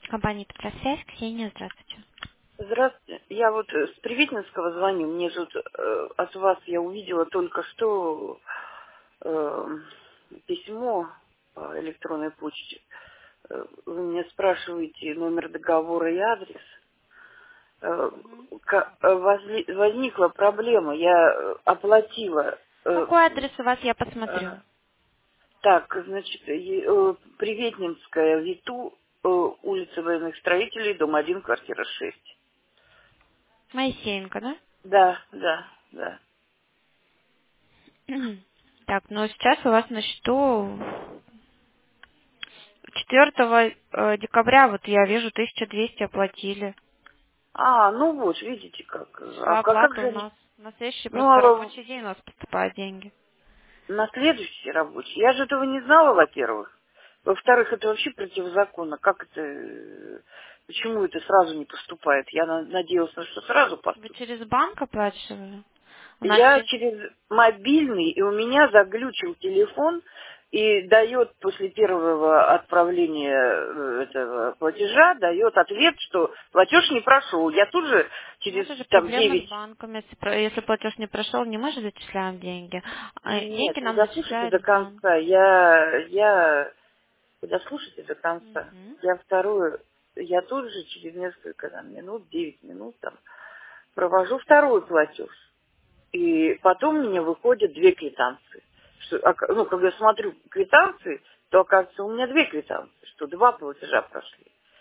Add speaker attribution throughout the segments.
Speaker 1: Компания Петросвязь, Ксения, здравствуйте.
Speaker 2: Здравствуйте. Я вот с Приветинского звоню. Мне тут от вас я увидела только что э, письмо по электронной почте. Вы меня спрашиваете номер договора и адрес. Э, Возникла проблема. Я оплатила.
Speaker 1: Какой адрес у вас, я посмотрю?
Speaker 2: Так, значит, Приветнинская, Виту, улица Военных Строителей, дом 1, квартира 6.
Speaker 1: Моисеенко, да?
Speaker 2: Да, да, да.
Speaker 1: Так, ну сейчас у вас на счету 4 декабря, вот я вижу, 1200 оплатили.
Speaker 2: Ну вот, видите как.
Speaker 1: Все,
Speaker 2: Как
Speaker 1: оплата у
Speaker 2: же
Speaker 1: нас. На следующий
Speaker 2: Ну,
Speaker 1: просто рабочий день у нас поступают деньги.
Speaker 2: на следующий рабочий? Я же этого не знала, во-первых. Во-вторых, это вообще противозаконно. Как это... Почему это сразу не поступает? Я надеялась, что сразу
Speaker 1: Вы
Speaker 2: поступит.
Speaker 1: через банк оплачивали? У нас
Speaker 2: Я через мобильный, и у меня заглючил телефон, и дает после первого отправления этого платежа, дает ответ, что платеж не прошел. Я тут же
Speaker 1: ну,
Speaker 2: через
Speaker 1: это же
Speaker 2: там
Speaker 1: проблема с
Speaker 2: 9.
Speaker 1: банком. Если платеж не прошел, не мы же зачисляем деньги. А
Speaker 2: Нет,
Speaker 1: деньги
Speaker 2: вы
Speaker 1: нам
Speaker 2: дослушайте
Speaker 1: зачисляет
Speaker 2: до
Speaker 1: банк.
Speaker 2: конца. Вы дослушайте до конца.
Speaker 1: Мгм.
Speaker 2: Я тут же через несколько минут, 9 минут там, провожу второй платеж. И потом мне выходят две квитанции. Когда я смотрю квитанции, то, оказывается, у меня две квитанции, что два платежа прошли.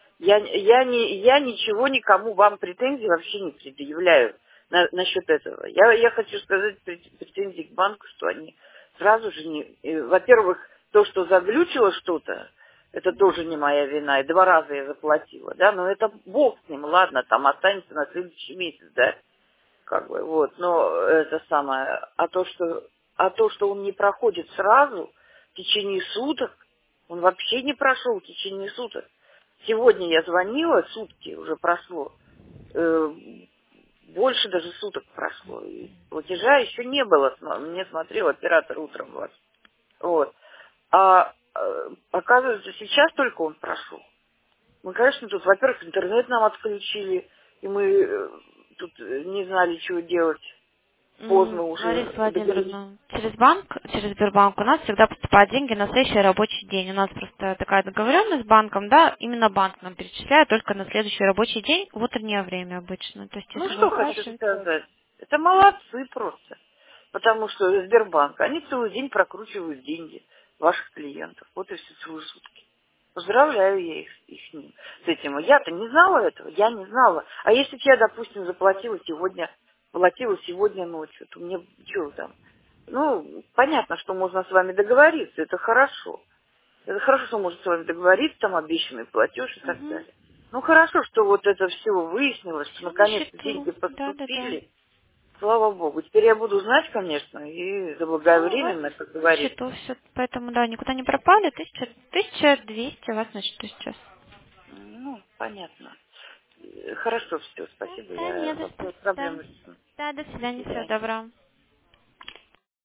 Speaker 2: Я ничего никому вам претензий вообще не предъявляю насчет этого. Я хочу сказать претензии к банку, что они сразу же не... Во-первых, то, что заглючило что-то, это тоже не моя вина. И два раза я заплатила, да, но это бог с ним, ладно, там останется на следующий месяц, да, как бы, вот, но это самое, а то, что он не проходит сразу, в течение суток, он вообще не прошел в течение суток. Сегодня я звонила, сутки уже прошло, э, больше даже суток прошло, и платежа еще не было, мне смотрел оператор утром вас. Вот. Оказывается, сейчас только он прошел. Мы, конечно, тут, во-первых, интернет нам отключили, и мы тут не знали, что делать. Поздно
Speaker 1: Лариса
Speaker 2: уже договорились.
Speaker 1: Владимировна, через Сбербанк у нас всегда поступают деньги на следующий рабочий день. У нас просто такая договоренность с банком, да, именно банк нам перечисляет только на следующий рабочий день в утреннее время обычно. То есть,
Speaker 2: Ну,
Speaker 1: если вы
Speaker 2: что хочу
Speaker 1: спрашиваете...
Speaker 2: сказать. Это молодцы просто. Потому что Сбербанк, они целый день прокручивают деньги ваших клиентов. Вот и все целые сутки. Поздравляю я их с этим. Я-то не знала этого, я не знала. А если бы я, допустим, платила сегодня ночью, то мне что там? Ну, понятно, что можно с вами договориться, это хорошо. Это хорошо, что можно с вами договориться, там обещанный платеж и так
Speaker 1: Угу.
Speaker 2: далее. Ну, хорошо, что вот это все выяснилось, что
Speaker 1: Все на
Speaker 2: наконец-то
Speaker 1: счету.
Speaker 2: деньги
Speaker 1: Да.
Speaker 2: поступили. Слава Богу. Теперь я буду знать, конечно, и
Speaker 1: Все у вас
Speaker 2: заблаговременно, как
Speaker 1: на
Speaker 2: говорится.
Speaker 1: счету, все. Поэтому, да, никуда не пропали. 1200 у вас на счету сейчас.
Speaker 2: Ну, понятно. Хорошо все,
Speaker 1: Да,
Speaker 2: спасибо,
Speaker 1: да, не
Speaker 2: я
Speaker 1: за что.
Speaker 2: вопрос
Speaker 1: Да.
Speaker 2: проблемы решила.
Speaker 1: Да, до
Speaker 2: До
Speaker 1: свидания, всего
Speaker 2: свидания.
Speaker 1: доброго.